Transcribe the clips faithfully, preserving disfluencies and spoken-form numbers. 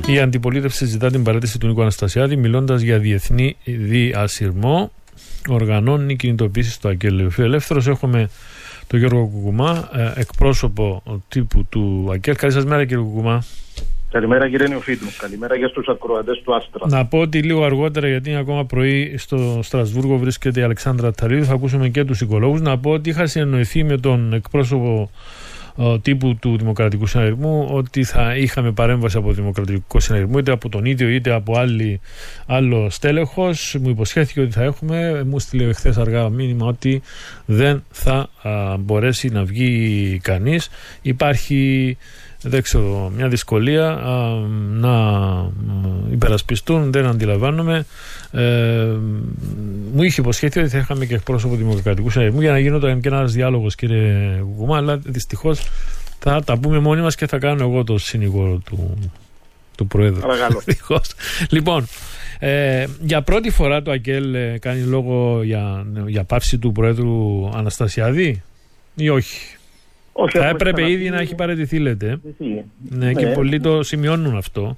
Η αντιπολίτευση ζητά την παρέτηση του Νίκου Αναστασιάδη, μιλώντας για διεθνή διασυρμό. Οργανώνει κινητοποίηση στο ΑΚΕΛ. Ελεύθερος, έχουμε τον Γιώργο Κουκουμά, εκπρόσωπο τύπου του ΑΚΕΛ. Καλή σας μέρα, κύριε Κουκουμά. Καλημέρα, κύριε Νεοφίτου. Καλημέρα για στους ακροατές του Άστρα. Να πω ότι λίγο αργότερα, γιατί είναι ακόμα πρωί, στο Στρασβούργο βρίσκεται η Αλεξάνδρα Ταρίδου, θα ακούσουμε και τους οικολόγους. Να πω ότι είχα συνεννοηθεί με τον εκπρόσωπο τύπου του Δημοκρατικού Συναγερμού ότι θα είχαμε παρέμβαση από το Δημοκρατικό Συναγερμό, είτε από τον ίδιο είτε από άλλη, άλλο στέλεχος. Μου υποσχέθηκε ότι θα έχουμε. Μου στείλε χθες αργά μήνυμα ότι δεν θα α, μπορέσει να βγει κανείς. Υπάρχει, δεν ξέρω, μια δυσκολία α, να υπερασπιστούν, δεν αντιλαμβάνομαι. Ε, μου είχε υποσχέθει ότι θα είχαμε και εκπρόσωπο Δημοκρατικού Συναγερμού για να γίνονταν και ένας διάλογος, κύριε Κουκουμά, αλλά δυστυχώς θα τα πούμε μόνοι μας και θα κάνω εγώ το συνηγόρο του, του Προέδρου. Παρακαλώ. Λοιπόν, ε, για πρώτη φορά το ΑΚΕΛ ε, κάνει λόγο για, για πάυση του Προέδρου Αναστασιάδη ή όχι? Όχι, θα έπρεπε ξαναπεί... ήδη να έχει παραιτηθεί, ναι, ναι, και ναι. πολλοί το σημειώνουν αυτό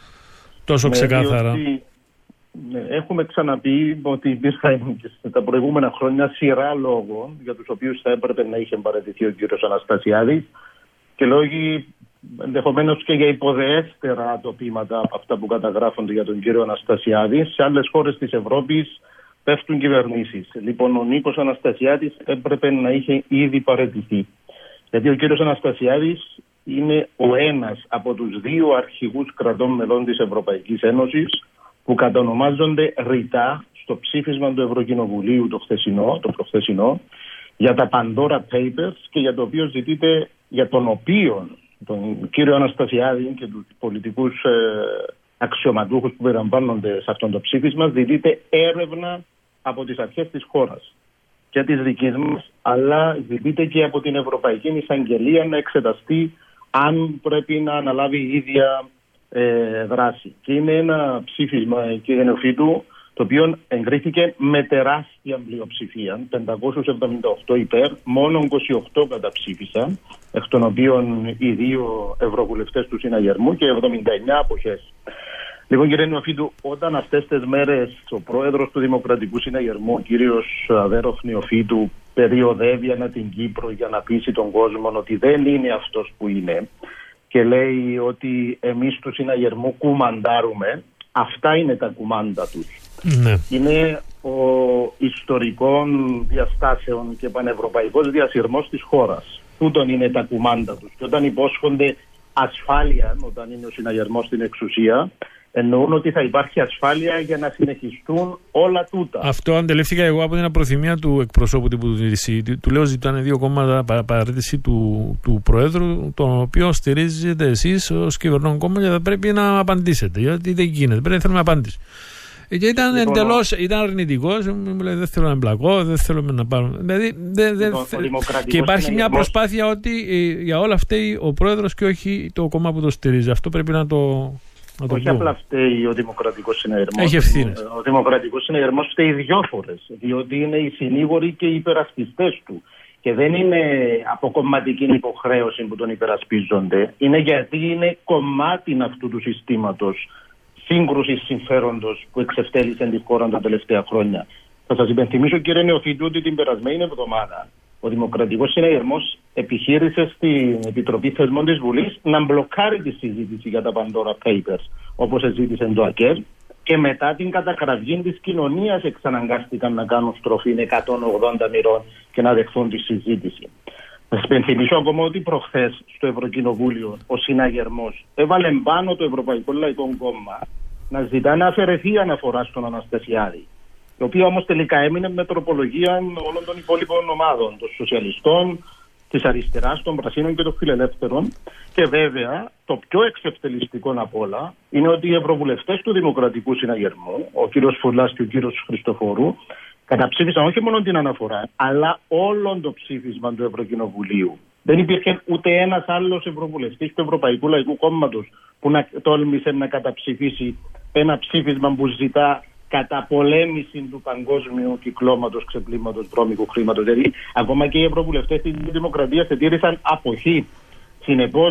τόσο ναι, ξεκάθαρα. Διότι, ναι, έχουμε ξαναπεί ότι υπήρχαν και τα προηγούμενα χρόνια σειρά λόγων για τους οποίους θα έπρεπε να είχε παραιτηθεί ο κύριος Αναστασιάδης, και λόγοι ενδεχομένως και για υποδεέστερα τοπήματα από αυτά που καταγράφονται για τον κύριο Αναστασιάδη. Σε άλλες χώρες της Ευρώπης πέφτουν κυβερνήσεις. Λοιπόν, ο Νίκος Αναστασιάδης έπρεπε να είχε ήδη παραιτηθεί. Γιατί ο κύριος Αναστασιάδης είναι ο ένας από τους δύο αρχηγούς κρατών μελών της Ευρωπαϊκής Ένωσης που κατονομάζονται ρητά στο ψήφισμα του Ευρωκοινοβουλίου το χθεσινό, το προχθεσινό, για τα Pandora Papers, και για το οποίο ζητείτε, για τον οποίο τον κύριο Αναστασιάδη και τους πολιτικούς ε, αξιωματούχους που περιλαμβάνονται σε αυτό το ψήφισμα, ζητείτε έρευνα από τις αρχές της χώρας και της δικής μας, αλλά ζητείτε και από την Ευρωπαϊκή Εισαγγελία να εξεταστεί αν πρέπει να αναλάβει η ίδια ε, δράση. Και είναι ένα ψήφισμα, κύριε Νεοφίτου, το οποίο εγκρίθηκε με τεράστια πλειοψηφία, πεντακόσιους εβδομήντα οκτώ υπέρ, μόνο είκοσι οκτώ καταψήφισαν, εκ των οποίων οι δύο ευρωβουλευτές του Συναγερμού, και εβδομήντα εννιά αποχές. Λοιπόν, κύριε Νεοφίτου, όταν αυτές τις μέρες ο πρόεδρος του Δημοκρατικού Συναγερμού, ο κύριος Αβέροφ Νεοφίτου, περιοδεύει ανά την Κύπρο για να πείσει τον κόσμο ότι δεν είναι αυτός που είναι, και λέει ότι εμείς του Συναγερμού κουμαντάρουμε, αυτά είναι τα κουμάντα τους. Ναι. Είναι ο ιστορικών διαστάσεων και πανευρωπαϊκός διασυρμός της χώρας. Τούτον είναι τα κουμάντα τους. Και όταν υπόσχονται ασφάλεια, όταν είναι ο Συναγερμός στην εξουσία, εννοούν ότι θα υπάρχει ασφάλεια για να συνεχιστούν όλα τούτα. Αυτό αντελήφθηκα εγώ από την απροθυμία του εκπροσώπου τύπου του ντι σι. Του λέω ζητάνε δύο κόμματα παρέτηση του, του Προέδρου, τον οποίο στηρίζετε εσείς ως κυβερνών κόμμα, και θα πρέπει να απαντήσετε. Γιατί δεν γίνεται. Πρέπει να θέλουμε απάντηση. Και ήταν λοιπόν, εντελώς, ήταν αρνητικός, μου λέει δεν θέλω να εμπλακώ, δεν θέλουμε να πάρουμε. Δηλαδή, δε, δε, λοιπόν, και υπάρχει μια προσπάθεια ότι ε, για όλα φταίει ο Πρόεδρος και όχι το κόμμα που το στηρίζει. Αυτό πρέπει να το. Όχι απλά φταίει ο Δημοκρατικός Συναγερμός. Έχει ευθύνες. Ο Δημοκρατικός Συναγερμός φταίει δυο φορές, διότι είναι οι συνήγοροι και οι υπερασπιστές του. Και δεν είναι από κομματική υποχρέωση που τον υπερασπίζονται. Είναι γιατί είναι κομμάτι αυτού του συστήματος σύγκρουσης συμφέροντος που εξευτέλισε τη χώρα τα τελευταία χρόνια. Θα σας υπενθυμίσω, κύριε Νεοφίτου, ότι την περασμένη εβδομάδα ο Δημοκρατικός Συναγερμός επιχείρησε στην Επιτροπή Θεσμών της Βουλής να μπλοκάρει τη συζήτηση για τα Pandora Papers, όπως ζήτησε το ΑΚΕΛ, και μετά την κατακραυγή της κοινωνίας εξαναγκάστηκαν να κάνουν στροφή εκατόν ογδόντα μοιρών και να δεχθούν τη συζήτηση. Θα σας υπενθυμίσω ακόμα ότι προχθές στο Ευρωκοινοβούλιο ο Συναγερμός έβαλε πάνω το Ευρωπαϊκό Λαϊκό Κόμμα να ζητά να αφαιρεθεί η αναφορά στον Αναστασιάδη, το οποίο όμως τελικά έμεινε με τροπολογία όλων των υπόλοιπων ομάδων, των σοσιαλιστών, της αριστεράς, των πρασίνων και των φιλελεύθερων. Και βέβαια το πιο εξευτελιστικό απ' όλα είναι ότι οι ευρωβουλευτές του Δημοκρατικού Συναγερμού, ο κύριος Φουρλάς και ο κύριος Χριστοφορού, καταψήφισαν όχι μόνο την αναφορά, αλλά όλο το ψήφισμα του Ευρωκοινοβουλίου. Δεν υπήρχε ούτε ένας άλλος ευρωβουλευτής του Ευρωπαϊκού Λαϊκού Κόμματος που να τόλμησε να καταψηφίσει ένα ψήφισμα που ζητά καταπολέμηση του παγκόσμιου κυκλώματος ξεπλήματος βρώμικου χρήματος. Δηλαδή, ακόμα και οι ευρωβουλευτές της Δημοκρατίας ετήρησαν αποχή. Συνεπώς,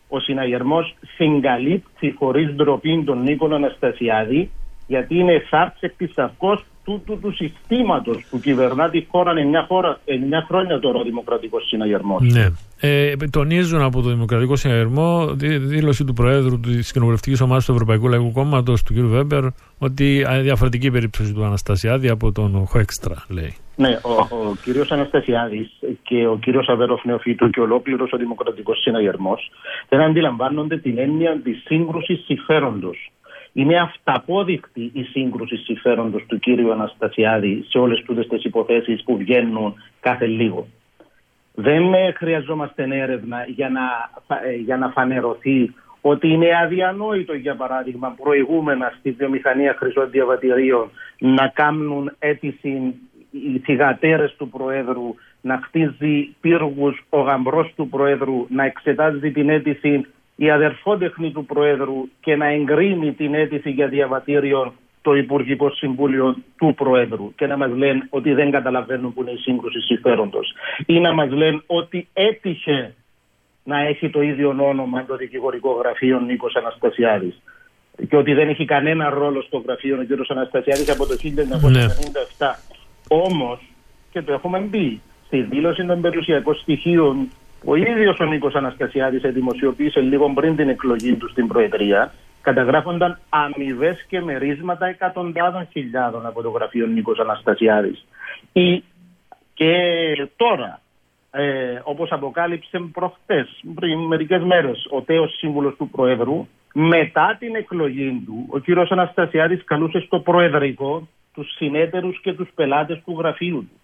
ο συναγερμός συγκαλύπτει χωρίς ντροπή τον Νίκο Αναστασιάδη, γιατί είναι σάρτσεκ της αυκός τούτου του συστήματος που κυβερνά τη χώρα εννιά χρόνια τώρα ο Δημοκρατικός Συναγερμός. Ναι. Ε, τονίζουν από το Δημοκρατικό Συναγερμό δή, δήλωση του Προέδρου της Κοινοβουλευτικής Ομάδας του Ευρωπαϊκού Λαϊκού Κόμματος, του κ. Βέμπερ, ότι διαφορετική περίπτωση του Αναστασιάδη από τον Χοέξτρα, λέει. Ναι, ο, ο κύριος Αναστασιάδης και ο κύριος Αβέροφ Νεοφύτου και ολόκληρος ο Δημοκρατικός Συναγερμός δεν αντιλαμβάνονται την έννοια της σύγκρουσης συμφέροντος. Είναι αυταπόδεικτη η σύγκρουση συμφέροντος του κύριου Αναστασιάδη σε όλες τούτες τις υποθέσεις που βγαίνουν κάθε λίγο. Δεν χρειαζόμαστε έρευνα για να, για να φανερωθεί ότι είναι αδιανόητο, για παράδειγμα, προηγούμενα στη βιομηχανία χρυσών διαβατηρίων να κάνουν αίτηση οι θυγατέρες του Προέδρου, να χτίζει πύργους ο γαμπρός του Προέδρου, να εξετάζει την αίτηση η αδερφότεχνη του Προέδρου και να εγκρίνει την αίτηση για διαβατήριο το Υπουργικό Συμβούλιο του Προέδρου και να μας λένε ότι δεν καταλαβαίνουν που είναι η σύγκρουση συμφέροντος ή να μας λένε ότι έτυχε να έχει το ίδιο όνομα το δικηγορικό γραφείο Νίκος Αναστασιάδης και ότι δεν έχει κανένα ρόλο στο γραφείο ο κ. Αναστασιάδης από το χίλια εννιακόσια ενενήντα επτά. Ναι. Όμως, και το έχουμε μπει στη δήλωση των περιουσιακών στοιχείων, ο ίδιος ο Νίκος Αναστασιάδης δημοσιοποίησε λίγο πριν την εκλογή του στην Προεδρία, καταγράφονταν αμοιβές και μερίσματα εκατοντάδων χιλιάδων από το γραφείο Νίκος Αναστασιάδης. Ή, και τώρα, ε, όπως αποκάλυψε προχτές, πριν μερικές μέρες, ο τέος σύμβουλος του Προέδρου, μετά την εκλογή του, ο κύριος Αναστασιάδης καλούσε στο Προεδρικό τους συνέτερους και τους πελάτες του γραφείου του.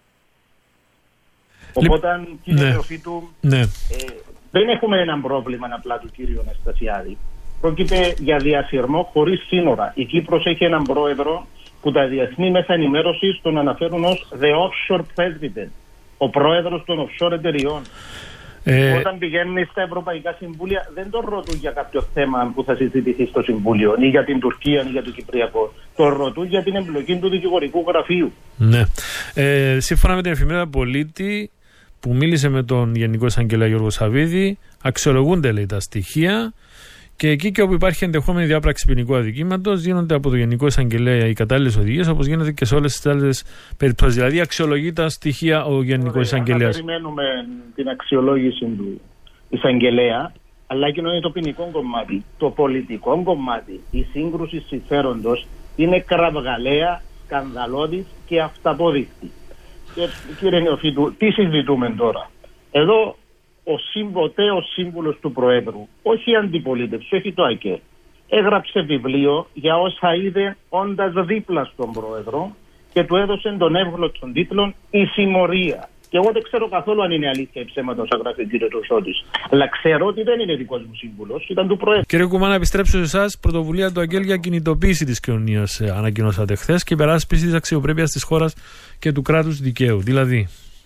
Οπότε, κύριε Νεοφύτου, ναι. ε, δεν έχουμε έναν πρόβλημα απλά του κύριου Αναστασιάδη. Πρόκειται για διασυρμό χωρίς σύνορα. Η Κύπρος έχει έναν πρόεδρο που τα διεθνή μέσα ενημέρωσης τον αναφέρουν ως the offshore president, ο πρόεδρος των offshore εταιριών. Ε... Όταν πηγαίνει στα Ευρωπαϊκά Συμβούλια, δεν τον ρωτούν για κάποιο θέμα που θα συζητηθεί στο Συμβούλιο, ή για την Τουρκία, ή για το Κυπριακό. Τον ρωτούν για την εμπλοκή του δικηγορικού γραφείου. Ναι. Ε, σύμφωνα με την εφημερίδα Πολίτη, που μίλησε με τον Γενικό Εισαγγελέα Γιώργο Σαββίδη, αξιολογούνται, λέει, τα στοιχεία και εκεί και όπου υπάρχει ενδεχόμενη διάπραξη ποινικού αδικήματος, γίνονται από το Γενικό Εισαγγελέα οι κατάλληλες οδηγίες, όπως γίνεται και σε όλες τις άλλες περιπτώσεις. Δηλαδή, αξιολογεί τα στοιχεία ο Γενικός Εισαγγελέας. Να περιμένουμε την αξιολόγηση του Εισαγγελέα, αλλά και είναι το ποινικό κομμάτι. Το πολιτικό κομμάτι, η σύγκρουση συμφέροντος, είναι κραυγαλαία, σκανδαλώδης και αυταπόδεικτη. Και, κύριε Νεοφύτου, τι συζητούμε τώρα? Εδώ ο συμποτέος σύμβουλος του Προέδρου, όχι η αντιπολίτευση, όχι το ΑΚΕ, έγραψε βιβλίο για όσα είδε όντας δίπλα στον Πρόεδρο και του έδωσε τον εύγλωτο τίτλο «Η συμμορία». Και εγώ δεν ξέρω καθόλου αν είναι αλήθεια ή ψέματα όσα γράφει ο κύριος Ρωσότης. Αλλά ξέρω ότι δεν είναι δικός μου σύμβουλος, ήταν του Προέδρου. Κύριε Κουμά, να επιστρέψω σε εσάς. Πρωτοβουλία του ΑΚΕΛ για κινητοποίηση της κοινωνίας ανακοινώσατε χθες και υπεράσπιση της αξιοπρέπειας της χώρας και του κράτους δικαίου. Δηλαδή.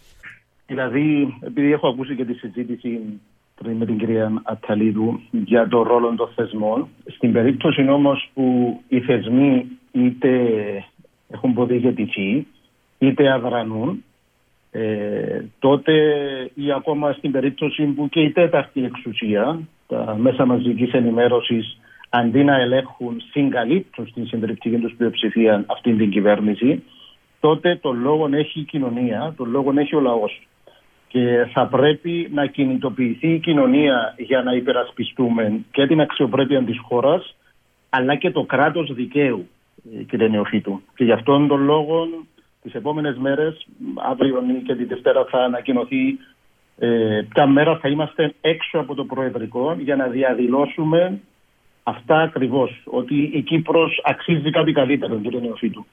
Δηλαδή, επειδή έχω ακούσει και τη συζήτηση πριν με την κυρία Ατταλίδου για το ρόλο των θεσμών, στην περίπτωση όμως που οι θεσμοί είτε έχουν ποδηγετηθεί είτε αδρανούν, Ε, τότε ή ακόμα στην περίπτωση που και η τέταρτη εξουσία, τα μέσα μαζικής ενημέρωσης, αντί να ελέγχουν, συγκαλύπτουν στην συντριπτική τους πλειοψηφία αυτήν την κυβέρνηση, τότε τον λόγο έχει η κοινωνία, τον λόγο έχει ο λαός. Και θα πρέπει να κινητοποιηθεί η κοινωνία για να υπερασπιστούμε και την αξιοπρέπεια της χώρας, αλλά και το κράτος δικαίου, κύριε Νεοφύτου. Και γι' αυτόν τον λόγο τις επόμενες μέρες, αύριο και τη Δευτέρα θα ανακοινωθεί ε, ποια μέρα θα είμαστε έξω από το Προεδρικό για να διαδηλώσουμε αυτά ακριβώς, ότι η Κύπρος αξίζει κάτι καλύτερο, κύριε Νεοφύτου.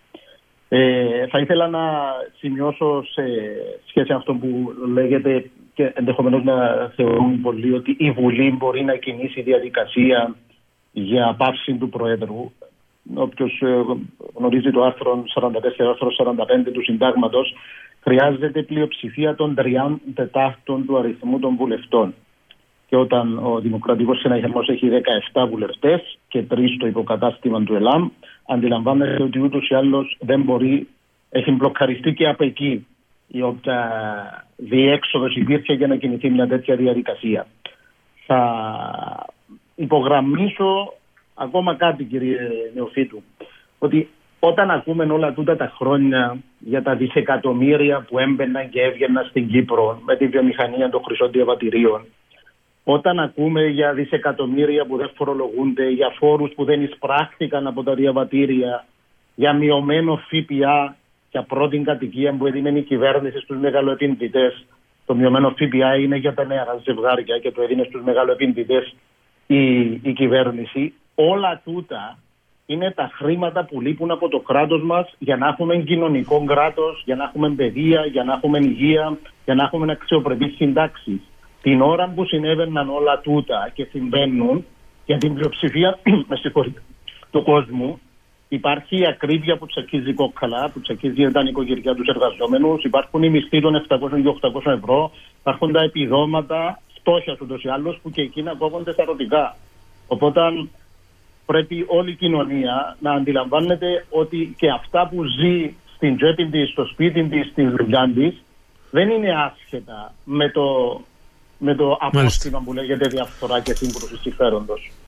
Ε, θα ήθελα να σημειώσω σε σχέση με αυτό που λέγεται και ενδεχομένως να θεωρούν πολλοί ότι η Βουλή μπορεί να κινήσει διαδικασία για πάυση του Προέδρου. Όποιος γνωρίζει το άρθρο σαράντα τέσσερα, άρθρο σαράντα πέντε του Συντάγματος, χρειάζεται πλειοψηφία των τριών τετάρτων του αριθμού των βουλευτών. Και όταν ο Δημοκρατικός Συναγερμός έχει δεκαεπτά βουλευτές και τρεις στο υποκατάστημα του ΕΛΑΜ, αντιλαμβάνεται ότι ούτως ή άλλως δεν μπορεί, έχει μπλοκαριστεί και από εκεί η όποια διέξοδος υπήρχε για να κινηθεί μια τέτοια διαδικασία. Θα υπογραμμίσω ακόμα κάτι, κύριε Νεοφύτου, ότι όταν ακούμε όλα τούτα τα χρόνια για τα δισεκατομμύρια που έμπαιναν και έβγαιναν στην Κύπρο με τη βιομηχανία των χρυσών διαβατηρίων, όταν ακούμε για δισεκατομμύρια που δεν φορολογούνται, για φόρους που δεν εισπράχθηκαν από τα διαβατήρια, για μειωμένο ΦΠΑ για πρώτη κατοικία που έδινε η κυβέρνηση στους μεγαλοεπενδυτές, το μειωμένο ΦΠΑ είναι για τα νέα ζευγάρια και το έδινε στους μεγαλοεπενδυτές η, η κυβέρνηση, όλα τούτα είναι τα χρήματα που λείπουν από το κράτος μας για να έχουμε κοινωνικό κράτος, για να έχουμε παιδεία, για να έχουμε υγεία, για να έχουμε αξιοπρεπείς συντάξεις. Την ώρα που συνέβαιναν όλα τούτα και συμβαίνουν, για την πλειοψηφία του κόσμου, υπάρχει η ακρίβεια που τσακίζει κόκκαλα, που τσακίζει τα νοικοκυριά τους εργαζόμενους, υπάρχουν οι μισθοί των επτακόσια και οκτακόσια ευρώ, υπάρχουν τα επιδόματα φτώχειας ούτως ή άλλως που και εκείνα κόβονται στα ερωτικά. Οπότε πρέπει όλη η κοινωνία να αντιλαμβάνεται ότι και αυτά που ζει στην τσέπη της, στο σπίτι της, στην δουλειά της, δεν είναι άσχετα με το, με το απόστημα που λέγεται διαφθορά και σύγκρουση συμφέροντος.